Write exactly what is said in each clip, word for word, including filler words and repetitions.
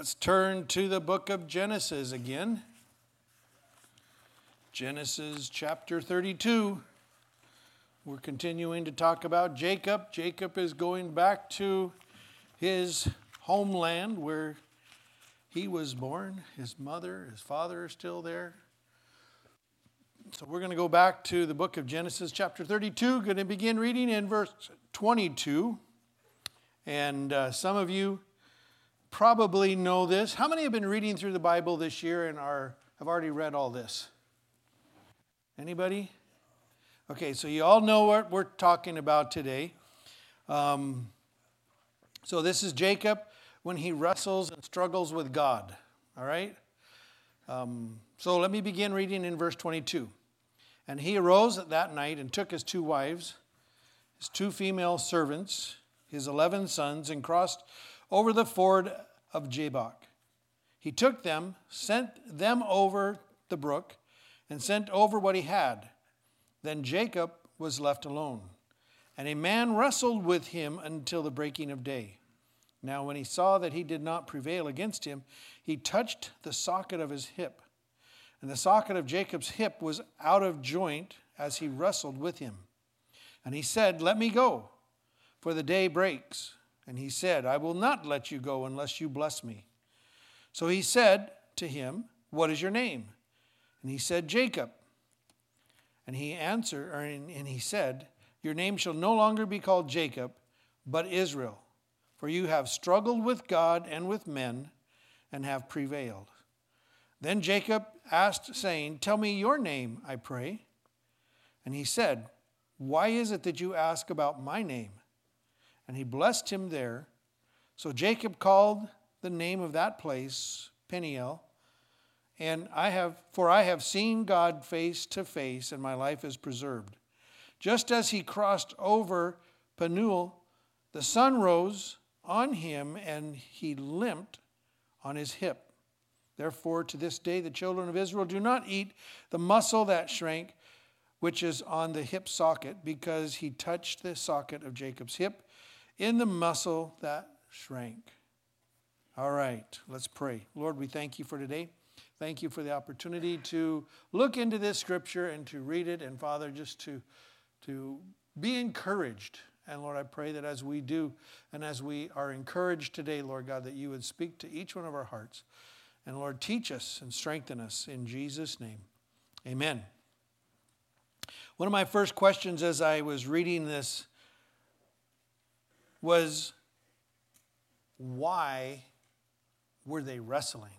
Let's turn to the book of Genesis again. Genesis chapter thirty-two. We're continuing to talk about Jacob. Jacob is going back to his homeland where he was born. His mother, his father are still there. So we're going to go back to the book of Genesis chapter thirty-two. Going to begin reading in verse twenty-two. And uh, some of you probably know this. How many have been reading through the Bible this year and are have already read all this? Anybody? Okay, so you all know what we're talking about today. Um, so this is Jacob when he wrestles and struggles with God. All right? Um, so let me begin reading in verse twenty-two. And he arose at that night and took his two wives, his two female servants, his eleven sons, and crossed over the ford of Jabbok. He took them, sent them over the brook, and sent over what he had. Then Jacob was left alone, and a man wrestled with him until the breaking of day. Now when he saw that he did not prevail against him, he touched the socket of his hip. And the socket of Jacob's hip was out of joint as he wrestled with him. And he said, "Let me go, for the day breaks." And he said, "I will not let you go unless you bless me." So he said to him, "What is your name?" And he said, "Jacob." And he answered, or, and he said, "Your name shall no longer be called Jacob, but Israel, for you have struggled with God and with men, and have prevailed." Then Jacob asked, saying, "Tell me your name, I pray." And he said, "Why is it that you ask about my name?" And he blessed him there. So Jacob called the name of that place Peniel. And I have, for I have seen God face to face, and my life is preserved. Just as he crossed over Penuel, the sun rose on him, and he limped on his hip. Therefore, to this day, the children of Israel do not eat the muscle that shrank, which is on the hip socket, because he touched the socket of Jacob's hip in the muscle that shrank. All right, let's pray. Lord, we thank you for today. Thank you for the opportunity to look into this scripture and to read it. And Father, just to, to be encouraged. And Lord, I pray that as we do and as we are encouraged today, Lord God, that you would speak to each one of our hearts. And Lord, teach us and strengthen us in Jesus' name. Amen. One of my first questions as I was reading this was, why were they wrestling?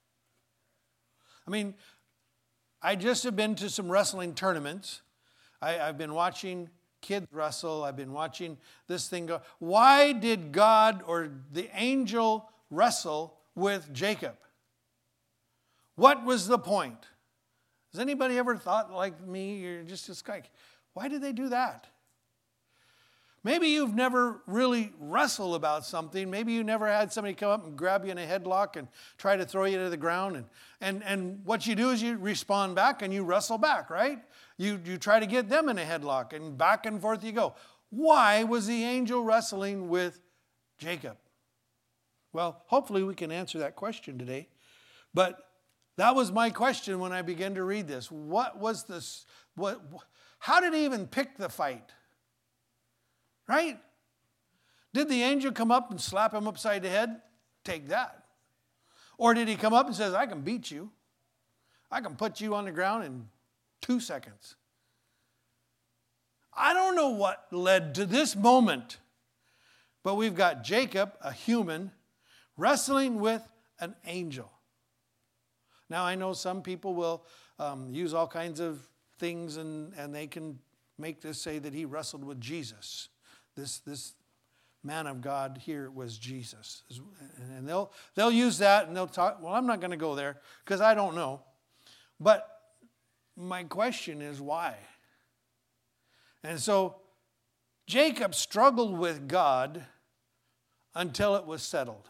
I mean, I just have been to some wrestling tournaments. I, I've been watching kids wrestle. I've been watching this thing go. Why did God or the angel wrestle with Jacob? What was the point? Has anybody ever thought like me? You're just, just like, why did they do that? Maybe you've never really wrestled about something. Maybe you never had somebody come up and grab you in a headlock and try to throw you to the ground. And, and, and what you do is you respond back and you wrestle back, right? You, you try to get them in a headlock and back and forth you go. Why was the angel wrestling with Jacob? Well, hopefully we can answer that question today. But that was my question when I began to read this. What was this? What? How did he even pick the fight? Right? Did the angel come up and slap him upside the head? Take that. Or did he come up and says, "I can beat you. I can put you on the ground in two seconds." I don't know what led to this moment. But we've got Jacob, a human, wrestling with an angel. Now, I know some people will um, use all kinds of things and, and they can make this say that he wrestled with Jesus. This this man of God here was Jesus. And they'll they'll use that and they'll talk, well, I'm not going to go there because I don't know. But my question is why? And so Jacob struggled with God until it was settled.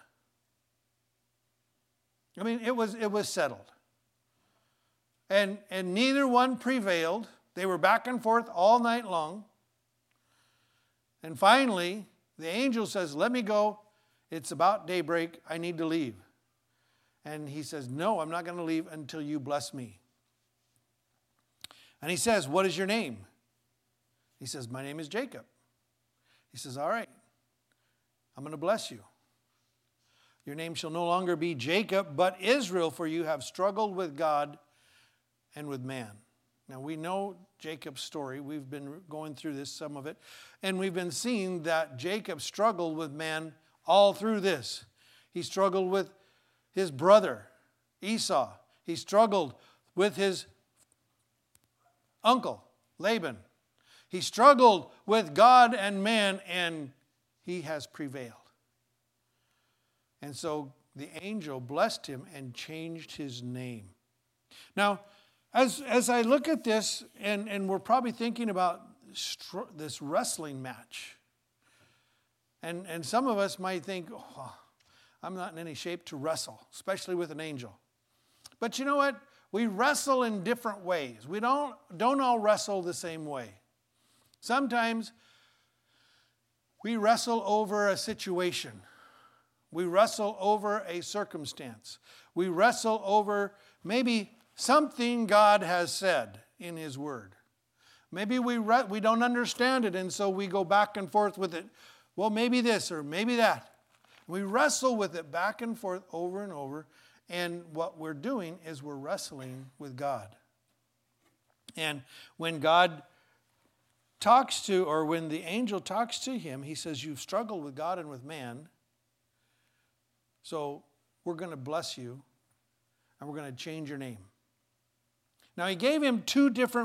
I mean, it was it was settled. And and neither one prevailed. They were back and forth all night long. And finally, the angel says, "Let me go. It's about daybreak. I need to leave." And he says, no, I'm not going to leave until you bless me. And he says, what is your name? He says, my name is Jacob. He says, all right, I'm going to bless you. Your name shall no longer be Jacob, but Israel, for you have struggled with God and with man. Now, we know Jacob's story. We've been going through this, some of it. And we've been seeing that Jacob struggled with man all through this. He struggled with his brother, Esau. He struggled with his uncle, Laban. He struggled with God and man, and he has prevailed. And so the angel blessed him and changed his name. Now, as, as I look at this, and, and we're probably thinking about str- this wrestling match. And, and some of us might think, oh, I'm not in any shape to wrestle, especially with an angel. But you know what? We wrestle in different ways. We don't, don't all wrestle the same way. Sometimes we wrestle over a situation. We wrestle over a circumstance. We wrestle over maybe something God has said in His Word. Maybe we re- we don't understand it, and so we go back and forth with it. Well, maybe this or maybe that. We wrestle with it back and forth over and over, and what we're doing is we're wrestling with God. And when God talks to, or when the angel talks to him, he says, you've struggled with God and with man, so we're going to bless you, and we're going to change your name. Now, he gave him two different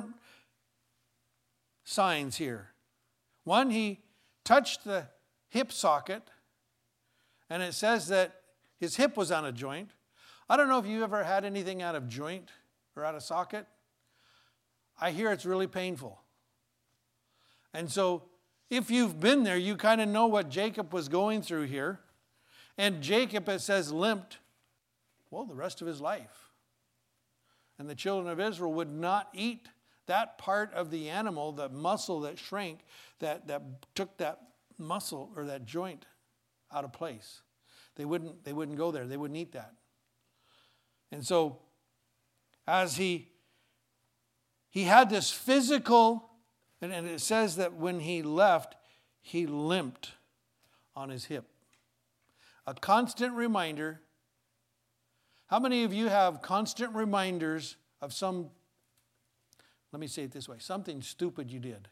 signs here. One, he touched the hip socket, and it says that his hip was on a joint. I don't know if you ever had anything out of joint or out of socket. I hear it's really painful. And so if you've been there, you kind of know what Jacob was going through here. And Jacob, it says, limped, well, the rest of his life. And the children of Israel would not eat that part of the animal, the muscle that shrank, that, that took that muscle or that joint out of place. They wouldn't, they wouldn't go there. They wouldn't eat that. And so as he, he had this physical, and, and it says that when he left, he limped on his hip. A constant reminder. How many of you have constant reminders of some, let me say it this way, something stupid you did?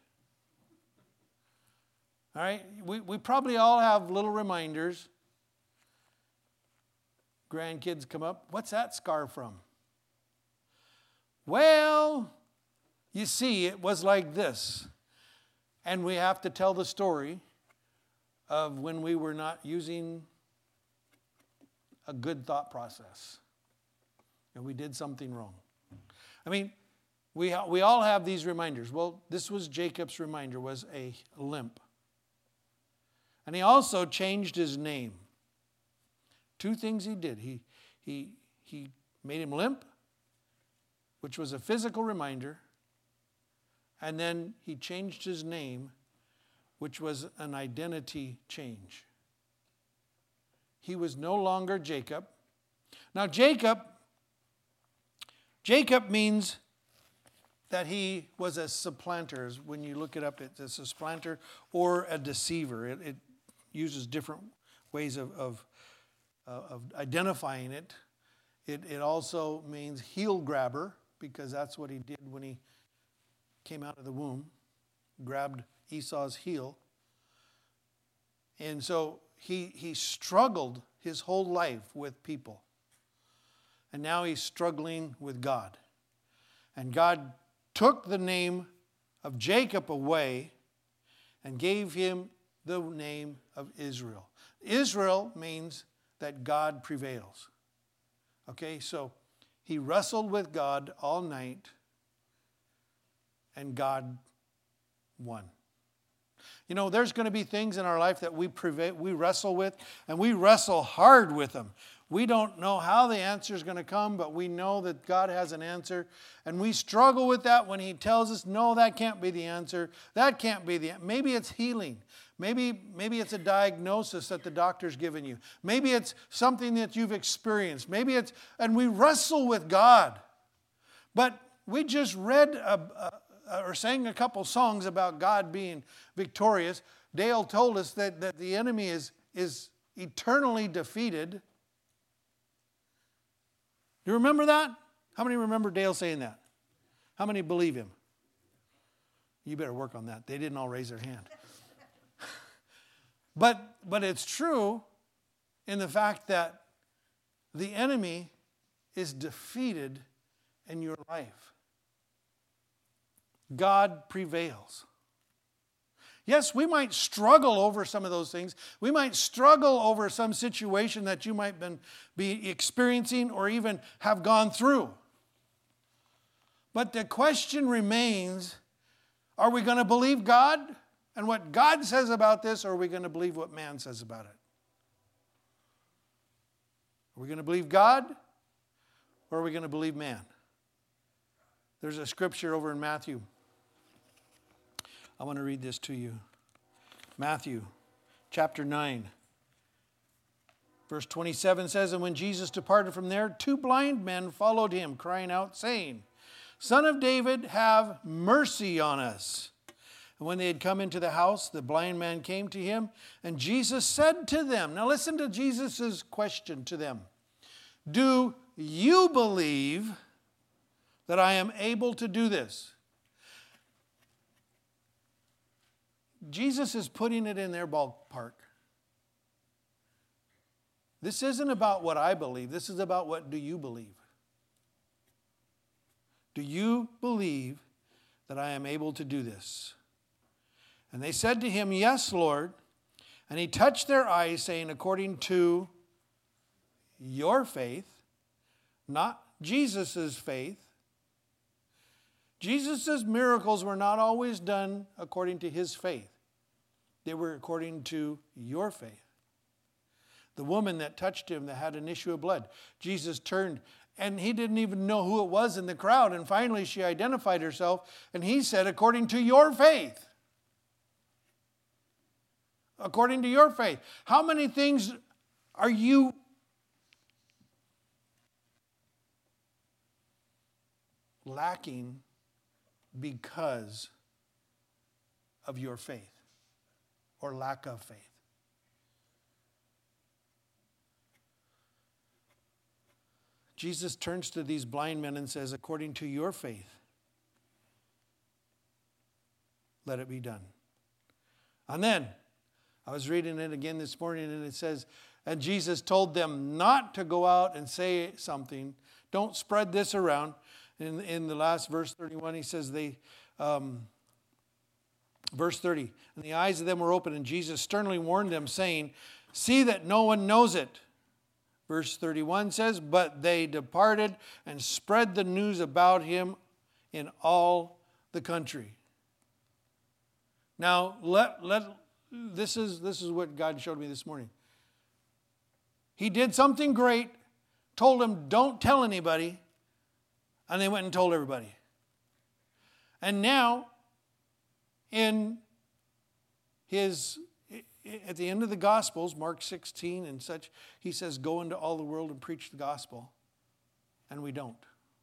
All right? We, we probably all have little reminders. Grandkids come up, what's that scar from? Well, you see, it was like this. And we have to tell the story of when we were not using a good thought process. And we did something wrong. I mean, we, ha- we all have these reminders. Well, this was Jacob's reminder, was a limp. And he also changed his name. Two things he did. He, he, he made him limp, which was a physical reminder. And then he changed his name, which was an identity change. He was no longer Jacob. Now, Jacob, Jacob means that he was a supplanter. When you look it up, it's a supplanter or a deceiver. It, it uses different ways of, of, uh, of identifying it. it. It also means heel grabber, because that's what he did when he came out of the womb, grabbed Esau's heel. And so he, he struggled his whole life with people. And now he's struggling with God. And God took the name of Jacob away and gave him the name of Israel. Israel means that God prevails. Okay, so he wrestled with God all night, and God won. You know, there's going to be things in our life that we prevail, we wrestle with, and we wrestle hard with them. We don't know how the answer is going to come, but we know that God has an answer. And we struggle with that when He tells us, no, that can't be the answer. That can't be the answer. Maybe it's healing. Maybe, maybe it's a diagnosis that the doctor's given you. Maybe it's something that you've experienced. Maybe it's, and we wrestle with God. But we just read a, a, or sang a couple songs about God being victorious. Dale told us that, that the enemy is, is eternally defeated. Do you remember that? How many remember Dale saying that? How many believe him? You better work on that. They didn't all raise their hand. But, but it's true in the fact that the enemy is defeated in your life. God prevails. Yes, we might struggle over some of those things. We might struggle over some situation that you might been, be experiencing or even have gone through. But the question remains, are we going to believe God and what God says about this, or are we going to believe what man says about it? Are we going to believe God, or are we going to believe man? There's a scripture over in Matthew. I want to read this to you. Matthew chapter nine, verse twenty-seven says, "And when Jesus departed from there, two blind men followed him, crying out, saying, 'Son of David, have mercy on us.' And when they had come into the house, the blind man came to him, and Jesus said to them," now listen to Jesus' question to them, "Do you believe that I am able to do this?" Jesus is putting it in their ballpark. This isn't about what I believe. This is about what do you believe? Do you believe that I am able to do this? And they said to him, "Yes, Lord." And he touched their eyes, saying, "According to your faith," not Jesus' faith. Jesus' miracles were not always done according to his faith. They were according to your faith. The woman that touched him that had an issue of blood, Jesus turned, and he didn't even know who it was in the crowd. And finally she identified herself, and he said, "According to your faith." According to your faith. How many things are you lacking because of your faith or lack of faith? Jesus turns to these blind men and says, "According to your faith, let it be done." And then, I was reading it again this morning, and it says, "And Jesus told them not to go out and say something. Don't spread this around." In, in the last verse thirty-one, he says, they, um, verse thirty, "And the eyes of them were open, and Jesus sternly warned them, saying, 'See that no one knows it.'" Verse thirty-one says, "But they departed and spread the news about him in all the country." Now, let, let, this is, this is what God showed me this morning. He did something great, told them, "Don't tell anybody," and they went and told everybody. And now, in his, at the end of the Gospels, Mark sixteen and such, he says, "Go into all the world and preach the gospel." And we don't.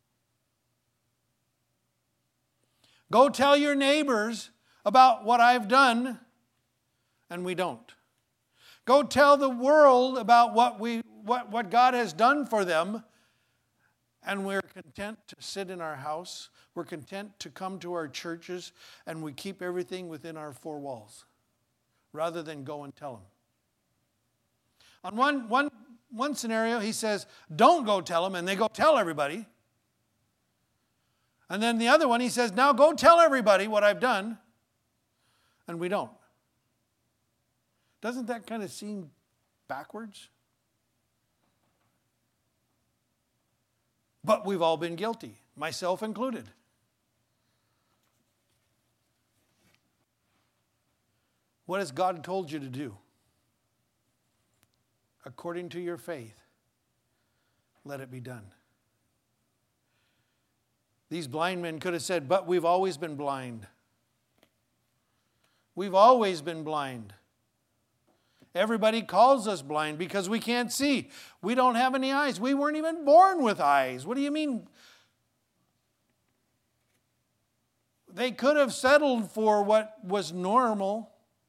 "Go tell your neighbors about what I've done," and we don't. "Go tell the world about what we what, what God has done for them," and we're content to sit in our house. We're content to come to our churches, and we keep everything within our four walls rather than go and tell them. On one, one, one scenario, he says, "Don't go tell them," and they go tell everybody. And then the other one, he says, "Now go tell everybody what I've done," and we don't. Doesn't that kind of seem backwards? But we've all been guilty, myself included. What has God told you to do? According to your faith, let it be done. These blind men could have said, "But we've always been blind. We've always been blind." Everybody calls us blind because we can't see. We don't have any eyes. We weren't even born with eyes. What do you mean? They could have settled for what was normal,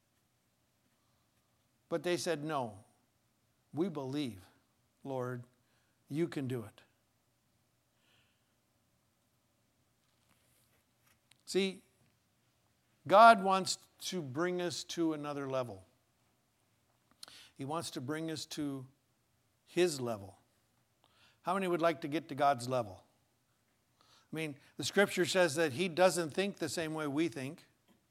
but they said, no, we believe, Lord, you can do it. See, God wants to bring us to another level. He wants to bring us to His level. How many would like to get to God's level? I mean, the Scripture says that He doesn't think the same way we think.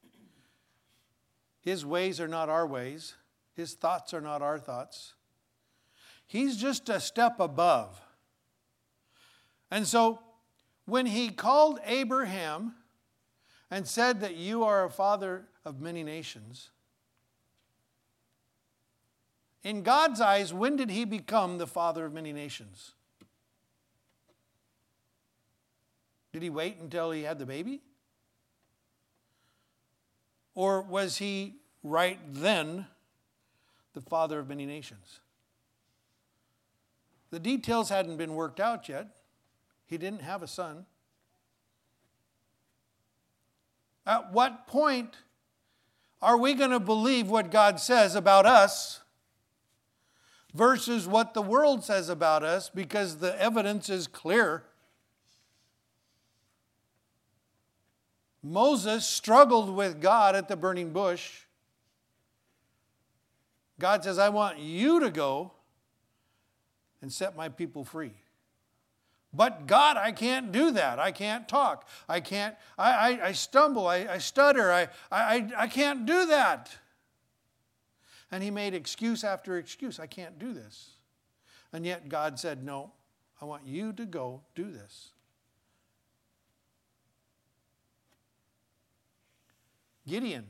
His ways are not our ways. His thoughts are not our thoughts. He's just a step above. And so, when He called Abraham and said that you are a father of many nations, in God's eyes, when did He become the father of many nations? Did He wait until he had the baby? Or was He right then the father of many nations? The details hadn't been worked out yet. He didn't have a son. At what point are we going to believe what God says about us versus what the world says about us, because the evidence is clear? Moses struggled with God at the burning bush. God says, I want you to go and set my people free. But God, I can't do that. I can't talk. I can't, I, I, I stumble, I, I stutter, I, I, I can't do that. And he made excuse after excuse. I can't do this. And yet God said, no, I want you to go do this. Gideon.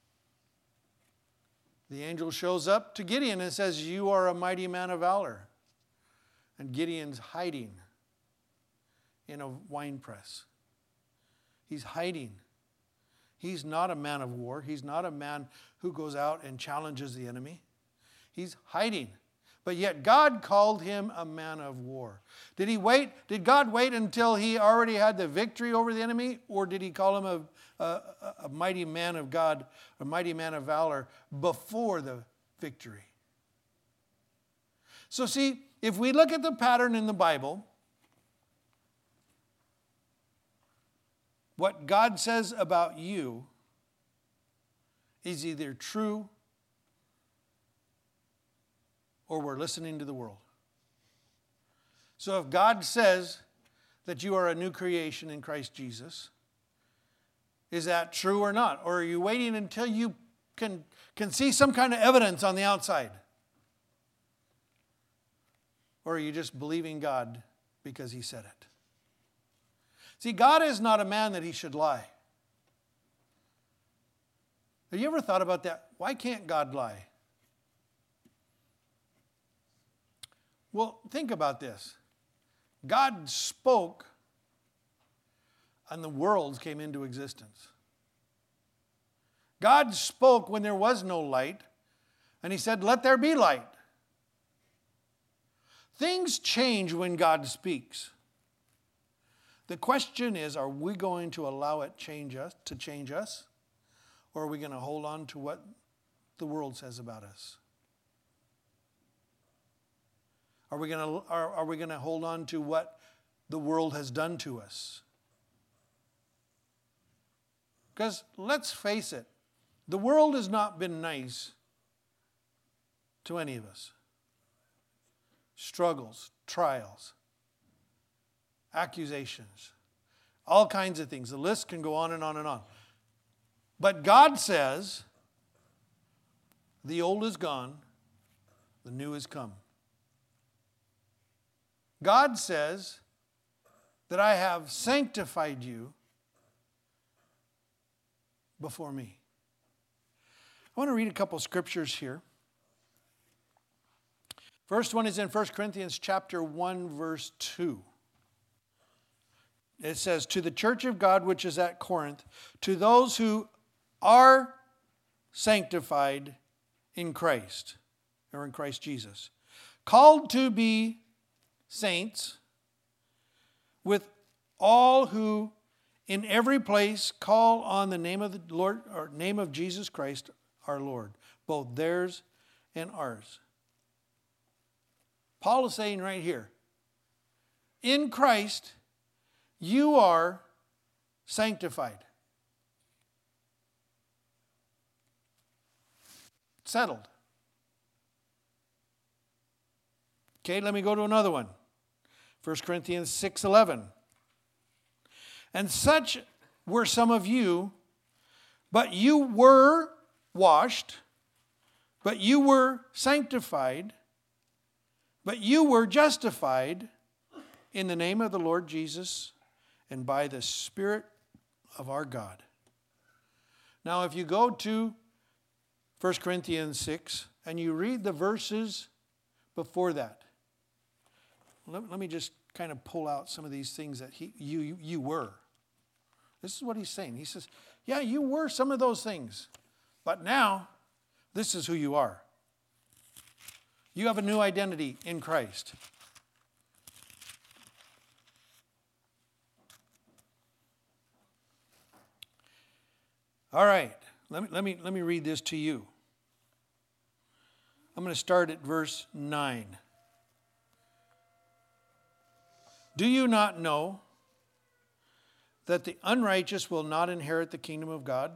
The angel shows up to Gideon and says, you are a mighty man of valor. And Gideon's hiding in a wine press. He's hiding. He's not a man of war. He's not a man who goes out and challenges the enemy. He's hiding. But yet God called him a man of war. Did he wait? Did God wait until he already had the victory over the enemy? Or did he call him a, a, a mighty man of God, a mighty man of valor before the victory? So see, if we look at the pattern in the Bible, what God says about you is either true or we're listening to the world. So if God says that you are a new creation in Christ Jesus, is that true or not? Or are you waiting until you can, can see some kind of evidence on the outside? Or are you just believing God because He said it? See, God is not a man that He should lie. Have you ever thought about that? Why can't God lie? Well, think about this. God spoke and the worlds came into existence. God spoke when there was no light, and He said, let there be light. Things change when God speaks. The question is, are we going to allow it change us to change us? Or are we going to hold on to what the world says about us? Are we going to, are, are we going to hold on to what the world has done to us? Because let's face it, the world has not been nice to any of us. Struggles, trials, accusations, all kinds of things. The list can go on and on and on. But God says, the old is gone, the new has come. God says that I have sanctified you before me. I want to read a couple scriptures here. First one is in First Corinthians chapter one, verse two. It says, to the church of God which is at Corinth, to those who are sanctified in Christ. or in Christ Jesus. Called to be saints with all who in every place call on the name of the Lord, or name of Jesus Christ our Lord, both theirs and ours. Paul is saying right here, in Christ, you are sanctified. Settled. Okay, let me go to another one. First Corinthians six eleven. And such were some of you, but you were washed, but you were sanctified, but you were justified in the name of the Lord Jesus and by the Spirit of our God. Now, if you go to First Corinthians six and you read the verses before that, let, let me just kind of pull out some of these things that he, you, you, you were. This is what he's saying. He says, yeah, you were some of those things, but now this is who you are. You have a new identity in Christ. All right, let me, let me, let me read this to you. I'm going to start at verse nine. Do you not know that the unrighteous will not inherit the kingdom of God?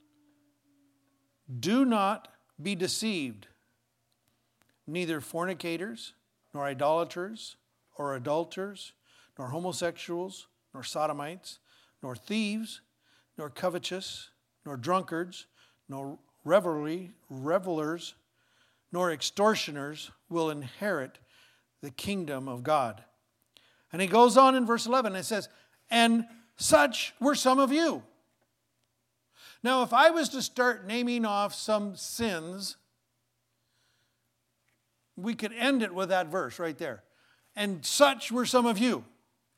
Do not be deceived. Neither fornicators, nor idolaters, or adulterers, nor homosexuals, nor sodomites, nor thieves, nor covetous, nor drunkards, nor revelry, revelers, nor extortioners will inherit the kingdom of God. And he goes on in verse eleven and says, and such were some of you. Now, if I was to start naming off some sins, we could end it with that verse right there. And such were some of you.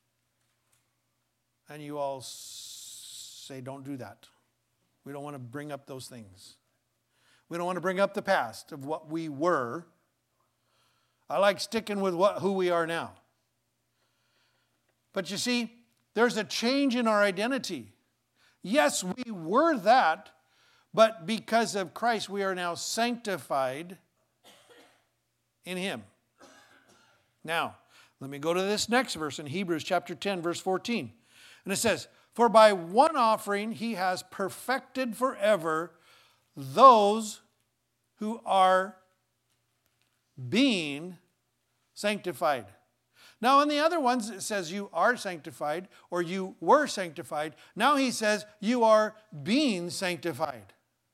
And you all say, don't do that. We don't want to bring up those things. We don't want to bring up the past of what we were. I like sticking with what, who we are now. But you see, there's a change in our identity. Yes, we were that, but because of Christ, we are now sanctified in Him. Now, let me go to this next verse in Hebrews chapter ten, verse fourteen. And it says, for by one offering He has perfected forever those who are being sanctified. Now, in the other ones, it says you are sanctified or you were sanctified. Now he says you are being sanctified.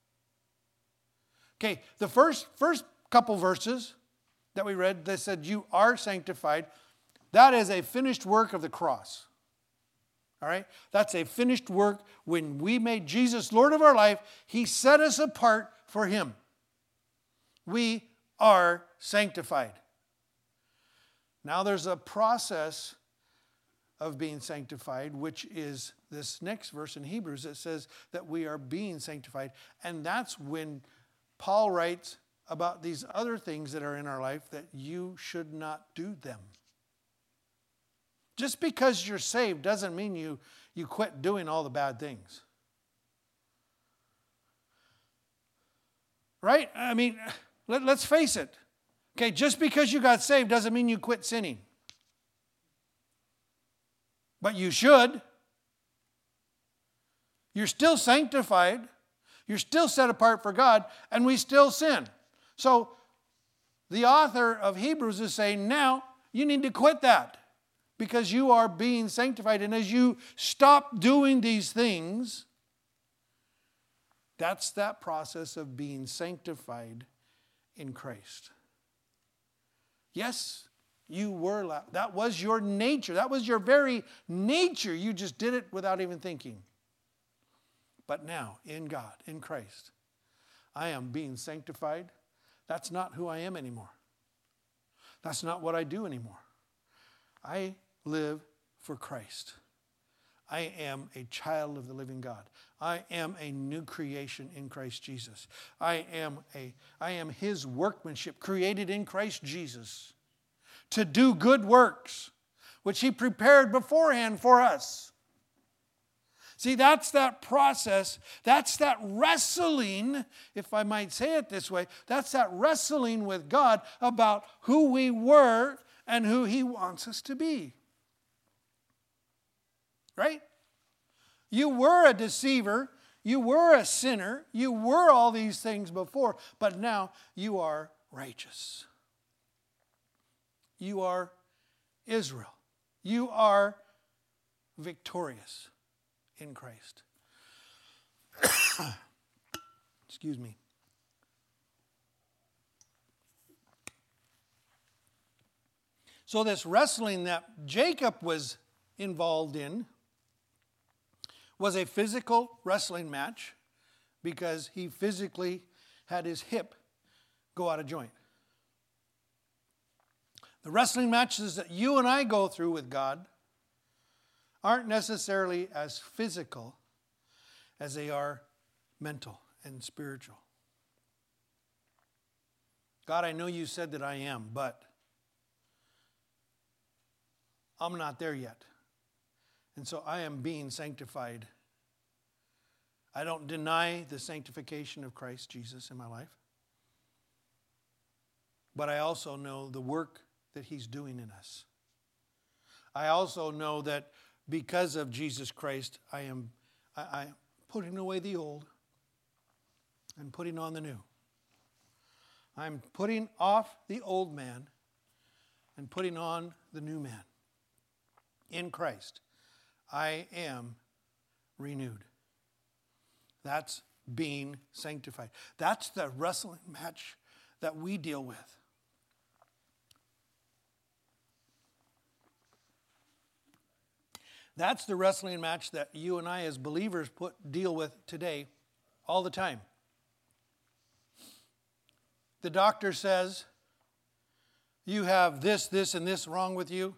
Okay, the first, first couple verses that we read, they said you are sanctified. That is a finished work of the cross. All right? That's a finished work. When we made Jesus Lord of our life, He set us apart for Him. We are sanctified. Now there's a process of being sanctified, which is this next verse in Hebrews that says that we are being sanctified. And that's when Paul writes about these other things that are in our life that you should not do them. Just because you're saved doesn't mean you, you quit doing all the bad things. Right? I mean, let, let's face it. Okay, just because you got saved doesn't mean you quit sinning. But you should. You're still sanctified. You're still set apart for God, and we still sin. So the author of Hebrews is saying, now you need to quit that because you are being sanctified. And as you stop doing these things, that's that process of being sanctified in Christ. Yes, you were. That was your nature. That was your very nature. You just did it without even thinking. But now, in God, in Christ, I am being sanctified. That's not who I am anymore. That's not what I do anymore. I live for Christ. I am a child of the living God. I am a new creation in Christ Jesus. I am a I am his workmanship created in Christ Jesus to do good works, which he prepared beforehand for us. See, that's that process. That's that wrestling, if I might say it this way. That's that wrestling with God about who we were and who he wants us to be. Right? You were a deceiver. You were a sinner. You were all these things before. But now you are righteous. You are Israel. You are victorious in Christ. Excuse me. So this wrestling that Jacob was involved in was a physical wrestling match because he physically had his hip go out of joint. The wrestling matches that you and I go through with God aren't necessarily as physical as they are mental and spiritual. God, I know you said that I am, but I'm not there yet. And so I am being sanctified. I don't deny the sanctification of Christ Jesus in my life. But I also know the work that he's doing in us. I also know that because of Jesus Christ, I am I, I putting away the old and putting on the new. I'm putting off the old man and putting on the new man. In Christ, I am renewed. That's being sanctified. That's the wrestling match that we deal with. That's the wrestling match that you and I as believers put deal with today all the time. The doctor says, you have this, this, and this wrong with you.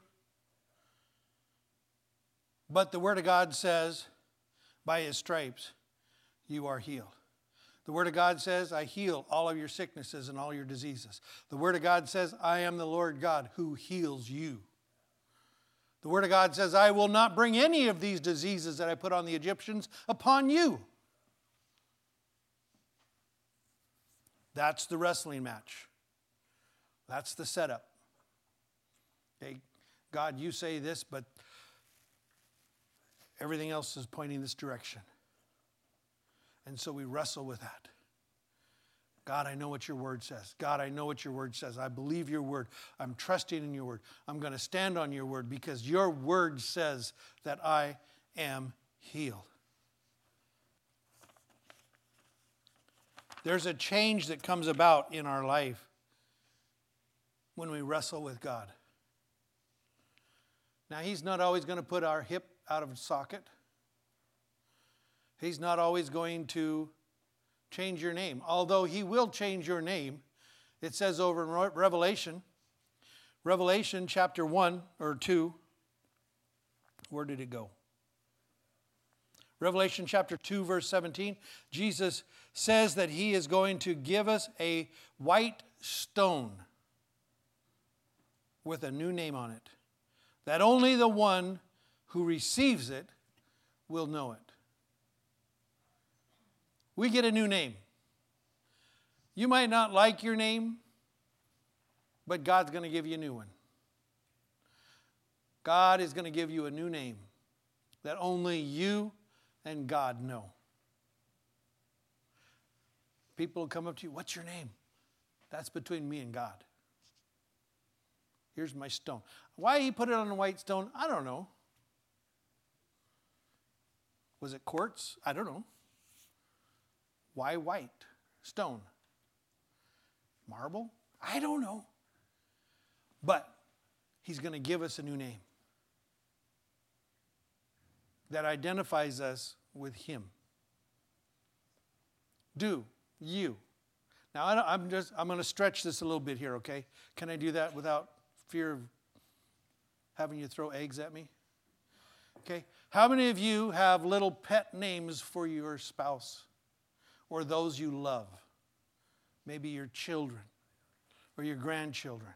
But the Word of God says, by his stripes, you are healed. The Word of God says, I heal all of your sicknesses and all your diseases. The Word of God says, I am the Lord God who heals you. The Word of God says, I will not bring any of these diseases that I put on the Egyptians upon you. That's the wrestling match. That's the setup. Okay, God, you say this, but everything else is pointing this direction. And so we wrestle with that. God, I know what your word says. God, I know what your word says. I believe your word. I'm trusting in your word. I'm going to stand on your word because your word says that I am healed. There's a change that comes about in our life when we wrestle with God. Now, he's not always going to put our hip out of socket. He's not always going to change your name, although he will change your name. It says over in Revelation, Revelation chapter one or two, where did it go? Revelation chapter two, verse seventeen, Jesus says that he is going to give us a white stone with a new name on it, that only the one who receives it will know it. We get a new name. You might not like your name, but God's going to give you a new one. God is going to give you a new name that only you and God know. People will come up to you, what's your name? That's between me and God. Here's my stone. Why he put it on a white stone, I don't know. Was it quartz? I don't know. Why white stone? Marble? I don't know. But he's going to give us a new name that identifies us with him. Do you? Now I don't, I'm just I'm going to stretch this a little bit here, okay? Can I do that without fear of having you throw eggs at me? Okay? How many of you have little pet names for your spouse or those you love? Maybe your children or your grandchildren.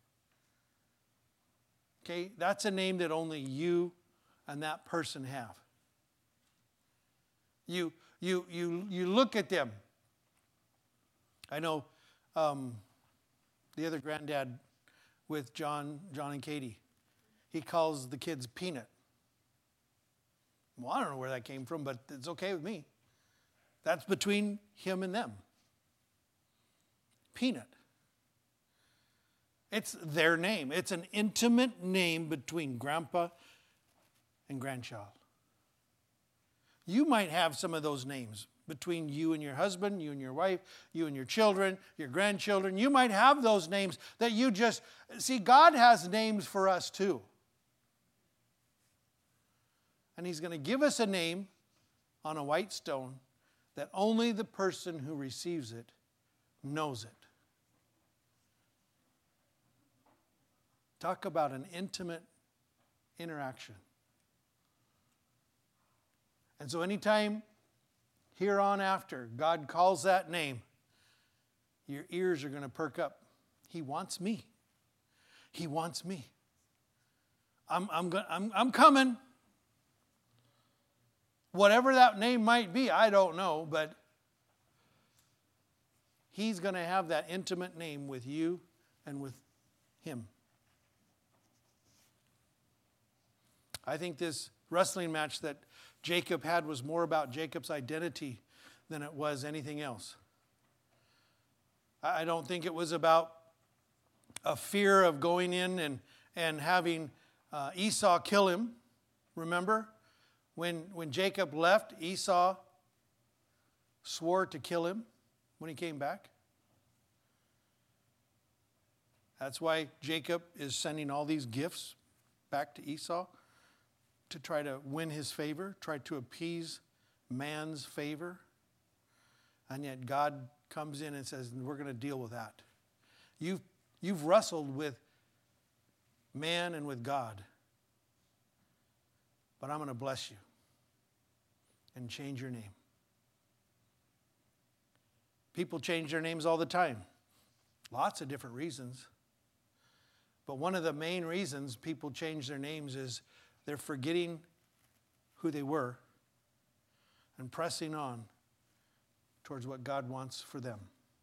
Okay? That's a name that only you and that person have. You, you, you, you look at them. I know um, the other granddad with John, John and Katie, he calls the kids Peanut. Well, I don't know where that came from, but it's okay with me. That's between him and them. Peanut. It's their name. It's an intimate name between grandpa and grandchild. You might have some of those names between you and your husband, you and your wife, you and your children, your grandchildren. You might have those names that you just... See, God has names for us too. And He's going to give us a name on a white stone that only the person who receives it knows it. Talk about an intimate interaction. And so anytime here on after God calls that name, your ears are going to perk up. He wants me. He wants me. I'm, I'm, go- I'm, I'm coming. Whatever that name might be, I don't know, but He's going to have that intimate name with you and with Him. I think this wrestling match that Jacob had was more about Jacob's identity than it was anything else. I don't think it was about a fear of going in and, and having uh, Esau kill him. Remember? When, when Jacob left, Esau swore to kill him when he came back. That's why Jacob is sending all these gifts back to Esau to try to win his favor, try to appease man's favor. And yet God comes in and says, we're going to deal with that. You've, you've wrestled with man and with God. But I'm going to bless you and change your name. People change their names all the time. Lots of different reasons. But one of the main reasons people change their names is they're forgetting who they were and pressing on towards what God wants for them.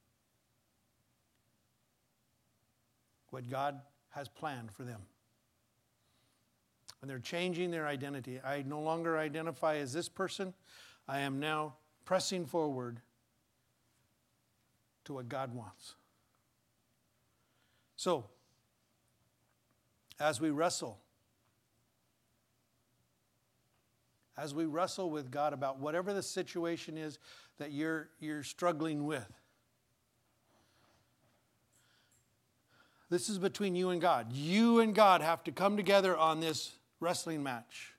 What God has planned for them. And they're changing their identity. I no longer identify as this person. I am now pressing forward to what God wants. So, as we wrestle, as we wrestle with God about whatever the situation is that you're, you're struggling with, this is between you and God. You and God have to come together on this wrestling match.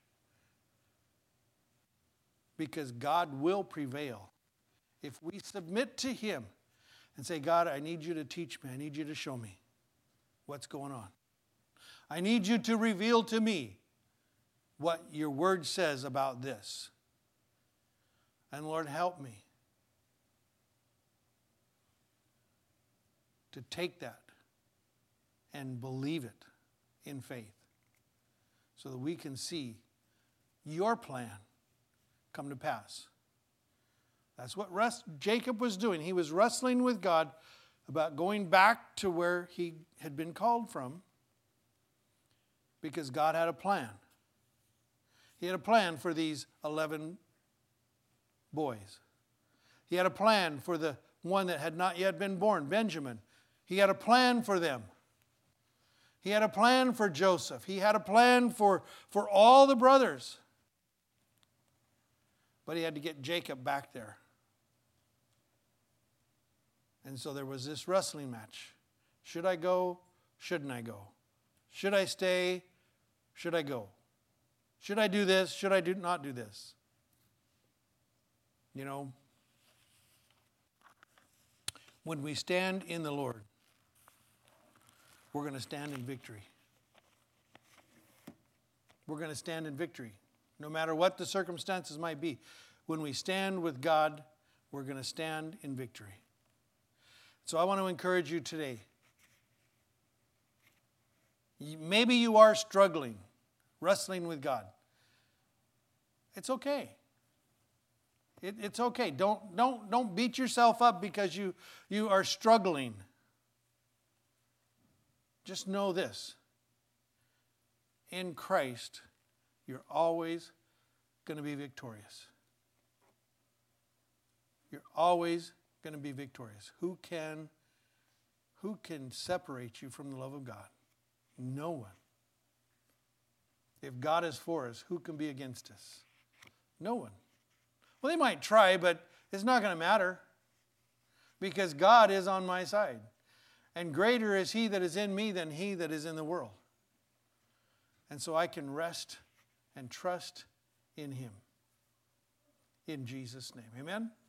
Because God will prevail if we submit to Him and say, God, I need you to teach me. I need you to show me what's going on. I need you to reveal to me what your word says about this. And Lord, help me to take that and believe it in faith so that we can see your plan come to pass. That's what rest, Jacob was doing. He was wrestling with God about going back to where he had been called from because God had a plan. He had a plan for these eleven boys. He had a plan for the one that had not yet been born, Benjamin. He had a plan for them. He had a plan for Joseph. He had a plan for, for all the brothers. But he had to get Jacob back there. And so there was this wrestling match. Should I go? Shouldn't I go? Should I stay? Should I go? Should I do this? Should I do not do this? You know, when we stand in the Lord, we're going to stand in victory. We're going to stand in victory. no matter what the circumstances might be. When we stand with God, we're going to stand in victory. So I want to encourage you today. Maybe you are struggling, wrestling with God. It's okay. It, it's okay. Don't, don't, don't beat yourself up because you, you are struggling. Just know this. In Christ, you're always going to be victorious. You're always going to be victorious. Who can, who can separate you from the love of God? No one. If God is for us, who can be against us? No one. Well, they might try, but it's not going to matter because God is on my side. And greater is He that is in me than he that is in the world. And so I can rest and trust in Him. In Jesus' name. Amen?